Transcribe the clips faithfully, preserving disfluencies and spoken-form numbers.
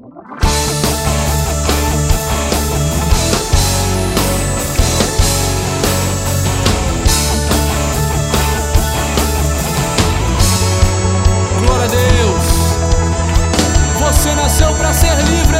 Glória a Deus. Você nasceu para ser livre.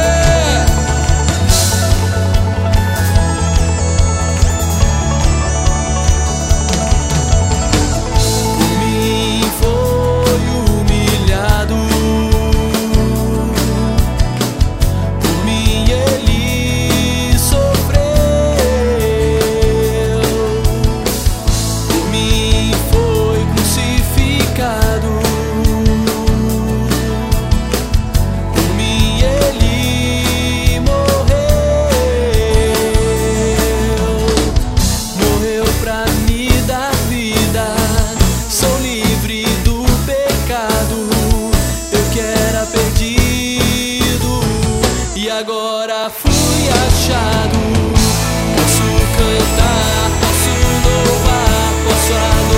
Agora fui achado. Posso cantar, posso louvar, posso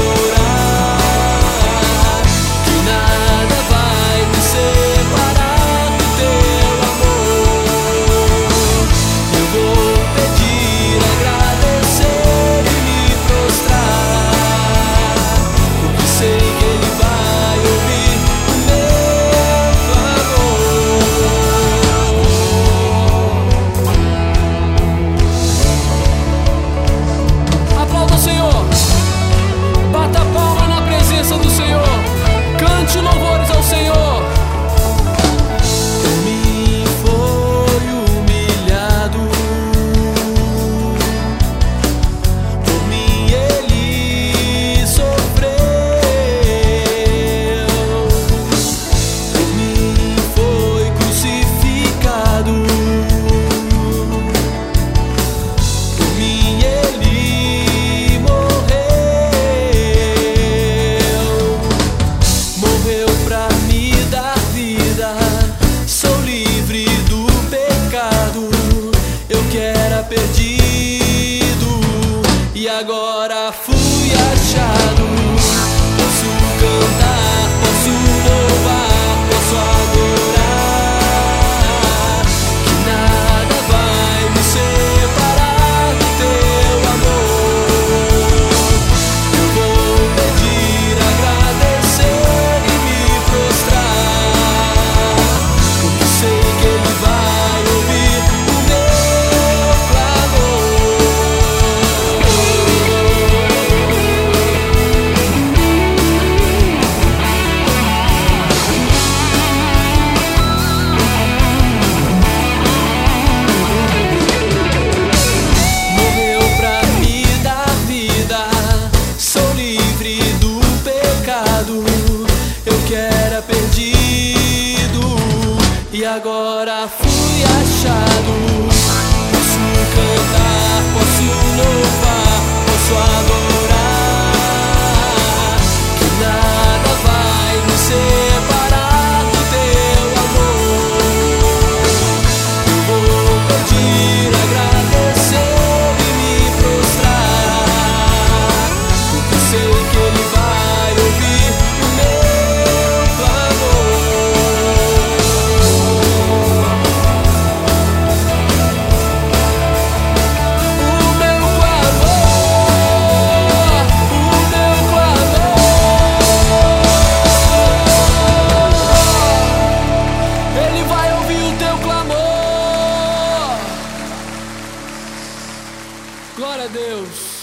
adorar, que nada vai me separar do teu amor. Eu vou pedir, agradecer e me prostrar, porque sei que Ele vai ouvir o meu clamor. Aplauda o Senhor, bata a palma na presença do Senhor, cante louvores ao Senhor. Por mim foi humilhado, por mim Ele sofreu, por mim foi crucificado, por mim Ele morreu pra me dar vida. Sou livre do pecado, eu que era perdido e agora fui achado. Posso cantar, posso louvar, posso adorar, que nada vai me separar do teu amor. Eu vou pedir, agradecer e me prostrar, porque sei que Ele vai ouvir o meu morreu pra me dar vida. Sou livre do pecado, eu que era perdido e agora fui achado. Posso cantar, posso louvar, posso adorar, que nada vai me separar do teu amor. Eu vou pedir, agradecer e me prostrar, porque sei que Ele vai ouvir o meu clamor. O meu clamor, o meu clamor. Ele vai ouvir o teu clamor. Glória a Deus.